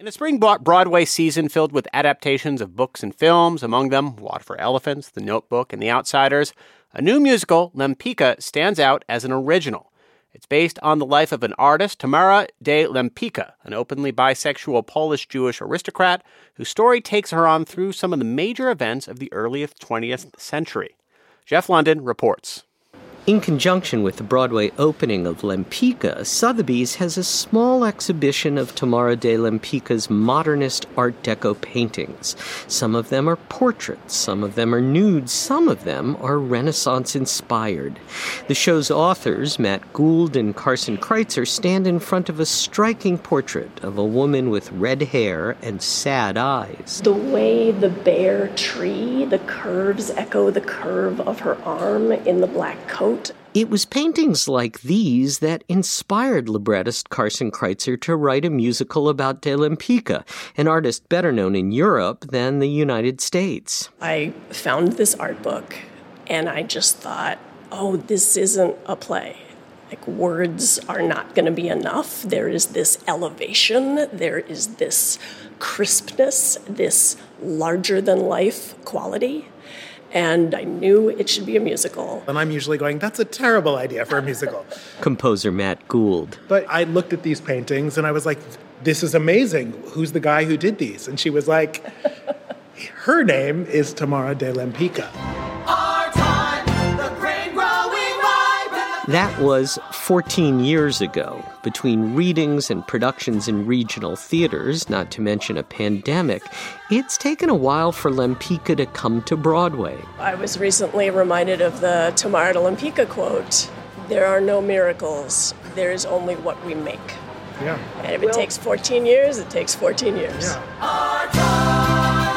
And a spring Broadway season filled with adaptations of books and films, among them Water for Elephants, The Notebook, and The Outsiders. A new musical, Lempicka, stands out as an original. It's based on the life of an artist, Tamara de Lempicka, an openly bisexual Polish-Jewish aristocrat whose story takes her on through some of the major events of the earliest 20th century. Jeff London reports. In conjunction with the Broadway opening of Lempicka, Sotheby's has a small exhibition of Tamara de Lempicka's modernist Art Deco paintings. Some of them are portraits, some of them are nudes, some of them are Renaissance-inspired. The show's authors, Matt Gould and Carson Kreitzer, stand in front of a striking portrait of a woman with red hair and sad eyes. The way the bare tree, the curves echo the curve of her arm in the black coat. It was paintings like these that inspired librettist Carson Kreitzer to write a musical about de Lempicka, an artist better known in Europe than the United States. I found this art book, and I just thought, oh, this isn't a play. Like, words are not going to be enough. There is this elevation, there is this crispness, this larger-than-life quality. And I knew it should be a musical. And I'm usually going, that's a terrible idea for a musical. Composer Matt Gould. But I looked at these paintings and I was like, this is amazing. Who's the guy who did these? And she was like, her name is Tamara de Lempicka. That was 14 years ago. Between readings and productions in regional theaters, not to mention a pandemic, it's taken a while for Lempicka to come to Broadway. I was recently reminded of the Tamara de Lempicka quote, "There are no miracles, there is only what we make." Yeah. And if it takes 14 years, it takes 14 years. Yeah.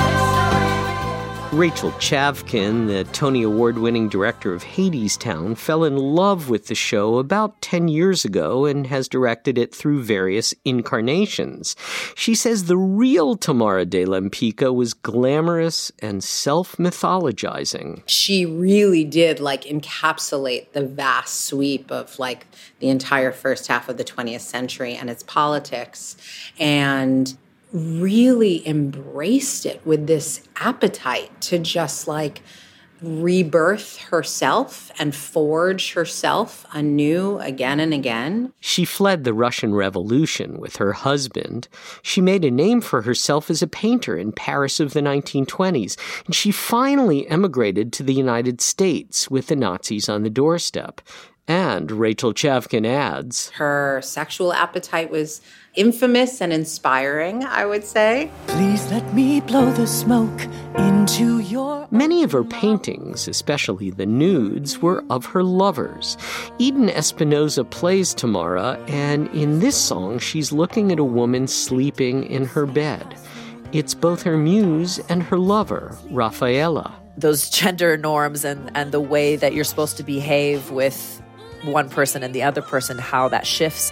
Rachel Chavkin, the Tony Award-winning director of Hadestown, fell in love with the show about 10 years ago and has directed it through various incarnations. She says the real Tamara de Lempicka was glamorous and self-mythologizing. She really did, encapsulate the vast sweep of, the entire first half of the 20th century and its politics, and really embraced it with this appetite to just rebirth herself and forge herself anew again and again. She fled the Russian Revolution with her husband. She made a name for herself as a painter in Paris of the 1920s, and she finally emigrated to the United States with the Nazis on the doorstep. And Rachel Chavkin adds, her sexual appetite was infamous and inspiring, I would say. Please let me blow the smoke into your... Many of her paintings, especially the nudes, were of her lovers. Eden Espinosa plays Tamara, and in this song, she's looking at a woman sleeping in her bed. It's both her muse and her lover, Rafaela. Those gender norms and the way that you're supposed to behave with one person and the other person, how that shifts.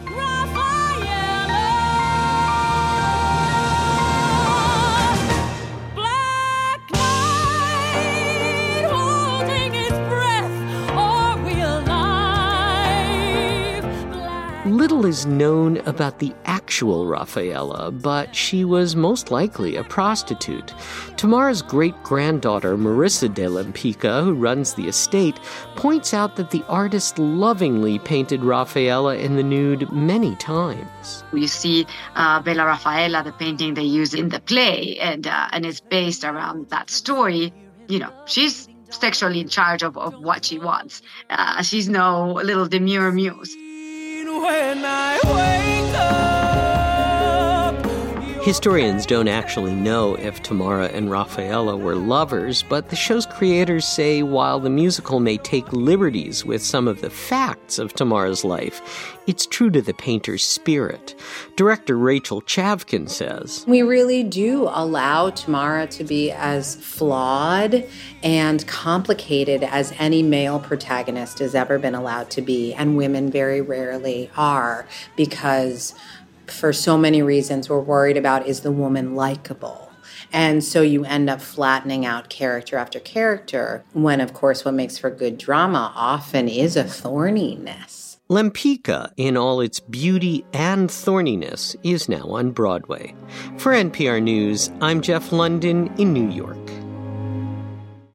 Little is known about the actual Rafaela, but she was most likely a prostitute. Tamara's great-granddaughter, Marissa de Lempicka, who runs the estate, points out that the artist lovingly painted Rafaela in the nude many times. You see Bella Raffaella, the painting they use in the play, and it's based around that story. You know, she's sexually in charge of what she wants. She's no little demure muse. When I wake up. Historians don't actually know if Tamara and Rafaela were lovers, but the show's creators say while the musical may take liberties with some of the facts of Tamara's life, it's true to the painter's spirit. Director Rachel Chavkin says, we really do allow Tamara to be as flawed and complicated as any male protagonist has ever been allowed to be, and women very rarely are, because for so many reasons we're worried about, is the woman likable? And so you end up flattening out character after character, when, of course, what makes for good drama often is a thorniness. Lempicka, in all its beauty and thorniness, is now on Broadway. For NPR News, I'm Jeff London in New York.